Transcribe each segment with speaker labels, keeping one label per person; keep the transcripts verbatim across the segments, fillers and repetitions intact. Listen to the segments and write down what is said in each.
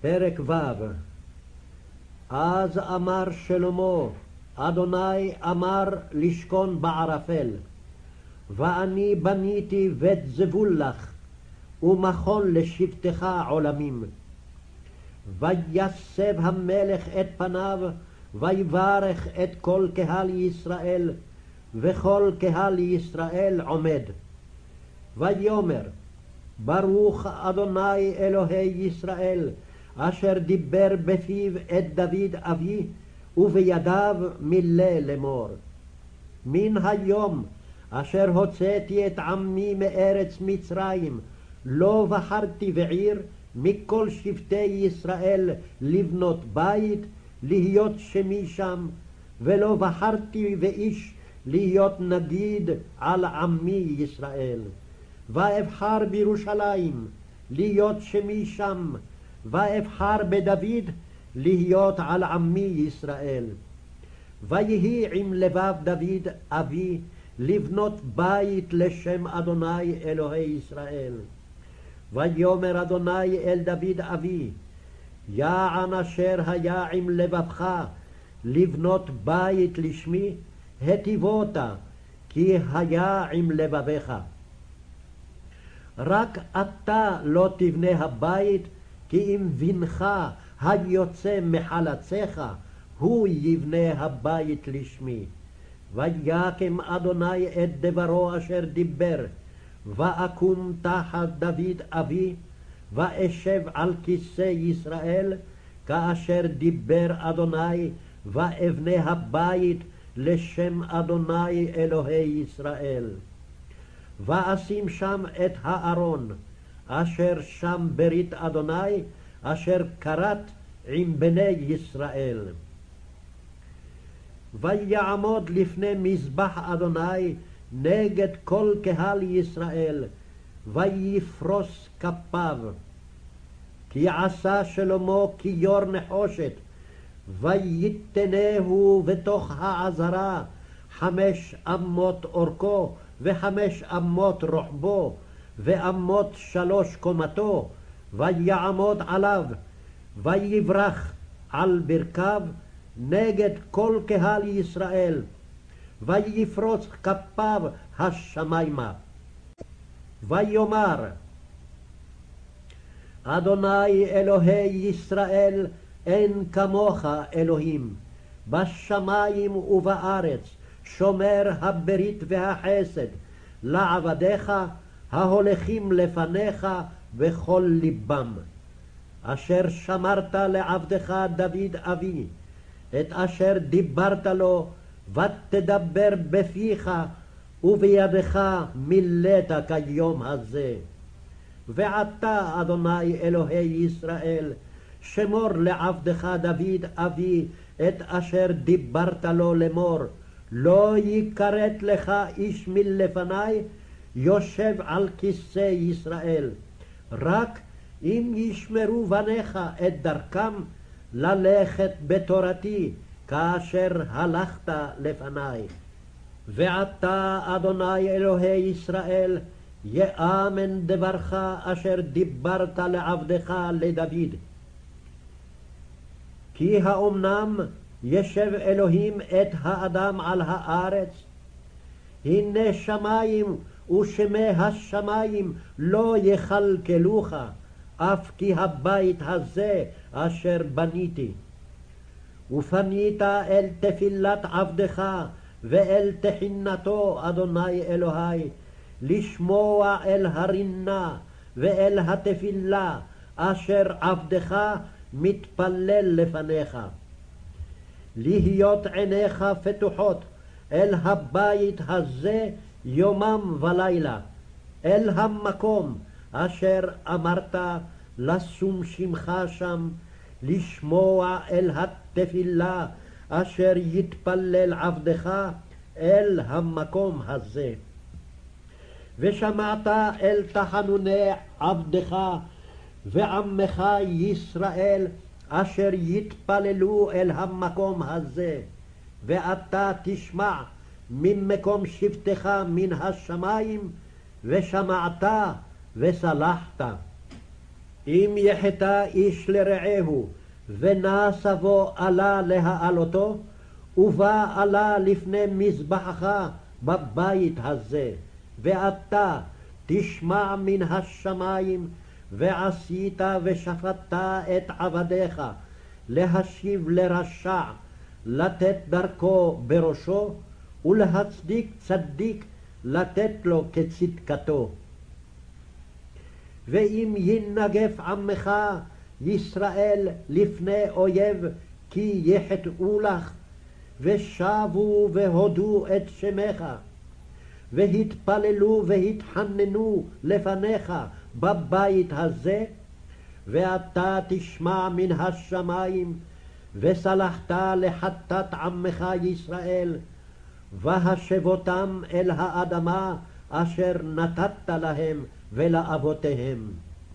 Speaker 1: פרק ו'. אז אמר שלמה, אדוני אמר לשכון בערפל, ואני בניתי בית זבול לך, ומכון לשבטך עולמים. ויסב המלך את פניו, ויברך את כל קהל ישראל, וכל קהל ישראל עומד. ויאמר, ברוך אדוני אלוהי ישראל, אשר דיבר בפיו את דוד אבי, ובידיו מילא לאמור. מן היום אשר הוצאתי את עמי מארץ מצרים, לא בחרתי בעיר מכל שבטי ישראל לבנות בית, להיות שמי שם, ולא בחרתי באיש להיות נגיד על עמי ישראל. ואבחר בירושלים להיות שמי שם, ואבחר בדוד להיות על עמי ישראל. ויהי עם לבב דוד אבי לבנות בית לשם אדוני אלוהי ישראל. ויאמר אדוני אל דוד אבי, יען אשר היה עם לבבך לבנות בית לשמי, היטיבותה, כי היה עם לבבך. רק אתה לא תבנה הבית, כי אם בנך היוצא מחלציך, הוא יבנה הבית לשמי. ויקם אדוני את דברו אשר דיבר, ואקום תחת דוד אבי, ואשב על כיסא ישראל, כאשר דיבר אדוני, ואבנה הבית לשם אדוני אלוהי ישראל. ואשים שם את הארון, אשר שם ברית אדוני, אשר כרת עם בני ישראל. ויעמוד לפני מזבח אדוני נגד כל קהל ישראל, ויפרוס כפיו. כי עשה שלמה כיור נחושת, ויתנהו בתוך העזרה, חמש אמות אורכו, וחמש אמות רוחבו, ואמות שלוש קומתו, ויעמוד עליו, ויברח על ברכיו נגד כל קהל ישראל, ויפרוץ כפיו השמיימה. ויאמר, אדוני אלוהי ישראל, אין כמוך אלוהים, בשמיים ובארץ, שומר הברית והחסד, לעבדיך ההולכים לפניך בכל ליבם. אשר שמרת לעבדך דוד אבי, את אשר דיברת לו, ותדבר בפיך, ובידך מילאת כיום הזה. ועתה, אדוני אלוהי ישראל, שמור לעבדך דוד אבי את אשר דיברת לו לאמור, לא יכרת לך איש מלפני יושב על כיסא ישראל, רק אם ישמרו בניך את דרכם ללכת בתורתי כאשר הלכת לפני. ועתה אדוני אלוהי ישראל, יאמן דברך אשר דיברת לעבדך לדוד. כי האומנם ישב אלוהים את האדם על הארץ? הנה שמים ושמי השמיים לא יכלכלוך, אף כי הבית הזה אשר בניתי. ופנית אל תפילת עבדך ואל תחינתו, אדוני אלוהי, לשמוע אל הרינה ואל התפילה אשר עבדך מתפלל לפניך. להיות עיניך פתוחות אל הבית הזה יומם ולילה, אל המקום אשר אמרת לשום שמך שם, לשמוע אל התפילה אשר יתפלל עבדך אל המקום הזה. ושמעת אל תחנוני עבדך ועמך ישראל אשר יתפללו אל המקום הזה, ואתה תשמע ממקום שבטך מן השמיים, ושמעת וסלחת. אם יחטא איש לרעהו, ונע סבו עלה להעלותו, ובא עלה לפני מזבחך בבית הזה, ואתה תשמע מן השמיים, ועשית ושפטת את עבדיך, להשיב לרשע, לתת דרכו בראשו, ולהצדיק צדיק, לתת לו כצדקתו. ואם ינגף עמך ישראל לפני אויב, כי יחטאו לך, ושבו והודו את שמך, והתפללו והתחננו לפניך בבית הזה, ואתה תשמע מן השמיים, וסלחת לחטאת עמך ישראל, והשבותם אל האדמה אשר נתת להם ולאבותיהם.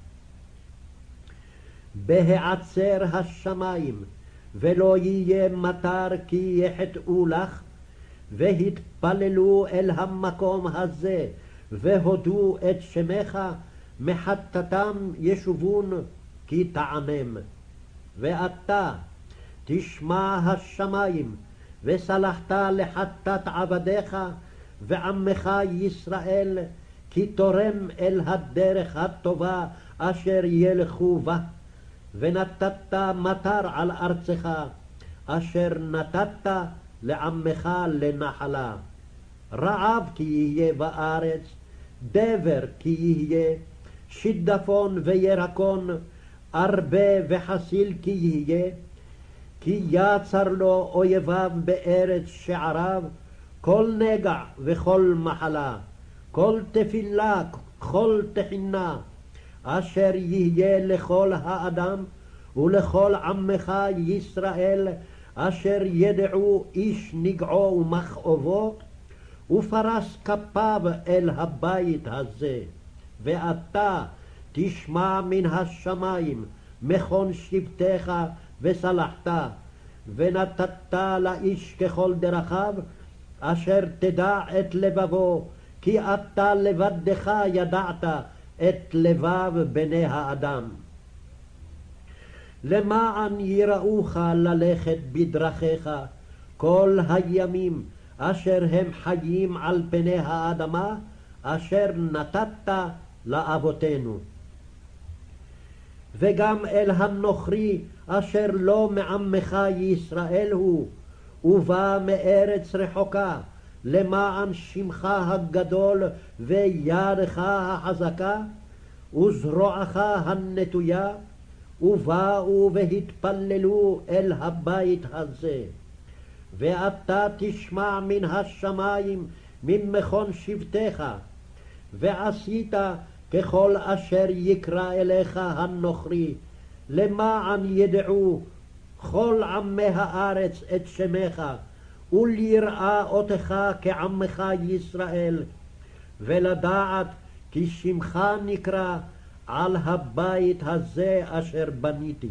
Speaker 1: בהעצר השמיים, ולא יהיה מטר כי יחטאו לך, והתפללו אל המקום הזה, והודו את שמך, מחטאתם ישובון כי תענם. ואתה תשמע השמיים, וסלחת לחטאת עבדיך ועמך ישראל, כי תורם אל הדרך הטובה אשר ילכו בה, ונתת מטר על ארצך, אשר נתת לעמך לנחלה. רעב כי יהיה בארץ, דבר כי יהיה, שידפון וירקון, ארבה וחסיל כי יהיה, כי יצר לו אויביו בארץ שעריו, כל נגע וכל מחלה, כל תפילה, כל תחינה, אשר יהיה לכל האדם ולכל עמך ישראל, אשר ידעו איש נגעו ומכאובו, ופרס כפיו אל הבית הזה. ואתה תשמע מן השמיים מכון שבטך וסלחת, ונתת לאיש ככל דרכיו, אשר תדע את לבבו, כי אתה לבדך ידעת את לבב בני האדם. למען יראוך ללכת בדרכיך כל הימים אשר הם חיים על פני האדמה, אשר נתת לאבותינו. וגם אל הנוכרי אשר לא מעמך ישראל הוא, ובא מארץ רחוקה, למען שמך הגדול וידך החזקה וזרועך הנטויה, ובאו והתפללו אל הבית הזה. ואתה תשמע מן השמיים ממכון שבטך, ועשית ככל אשר יקרא אליך הנוכרי, למען ידעו כל עמי הארץ את שמך, וליראה אותך כעמך ישראל, ולדעת כי שמך נקרא על הבית הזה אשר בניתי.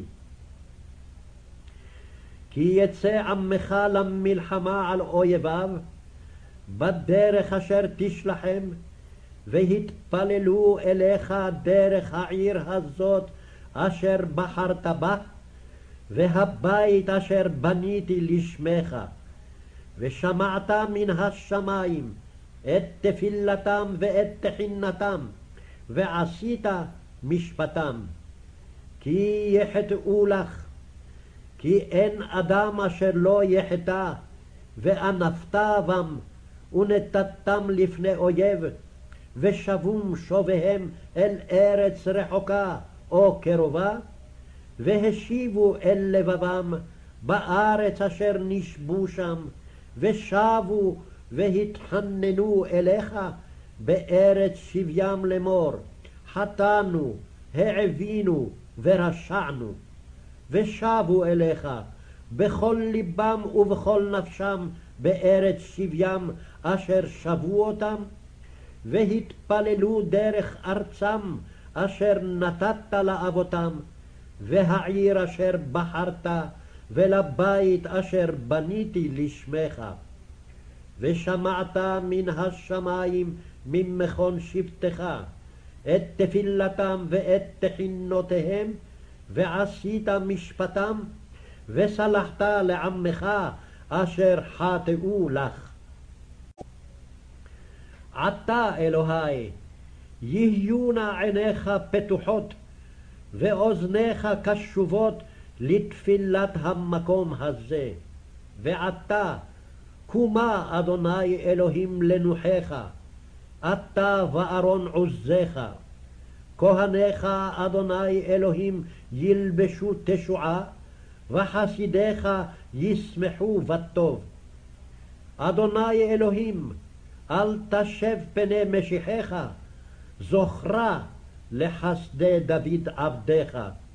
Speaker 1: כי יצא עמך למלחמה על אויביו, בדרך אשר תשלחם, והתפללו אליך דרך העיר הזאת אשר בחרת בה, והבית אשר בניתי לשמך, ושמעת מן השמיים את תפילתם ואת תחינתם, ועשית משפטם. כי יחטאו לך, כי אין אדם אשר לא יחטא, ואנפת בם, ונתתם לפני אויב, ושבום שוביהם אל ארץ רחוקה או קרובה, והשיבו אל לבבם בארץ אשר נשבו שם, ושבו והתחננו אליך בארץ שביים לאמור, חטאנו, העבינו ורשענו. ושבו אליך בכל ליבם ובכל נפשם בארץ שביים אשר שבו אותם, והתפללו דרך ארצם אשר נתת לאבותם, והעיר אשר בחרת, ולבית אשר בניתי לשמך. ושמעת מן השמיים ממכון שבטך את תפילתם ואת תחינותיהם, ועשית משפטם, וסלחת לעמך אשר חטאו לך. עתה אלוהי, יהיו נא עיניך פתוחות, ואוזניך קשובות לתפילת המקום הזה. ועתה קומה אדוני אלוהים לנוחך, אתה וארון עוזיך. כהניך אדוני אלוהים ילבשו תשועה, וחסידיך ישמחו בטוב. אדוני אלוהים, אל תשב פני משיחך, זוכרה לחסדי דוד עבדך.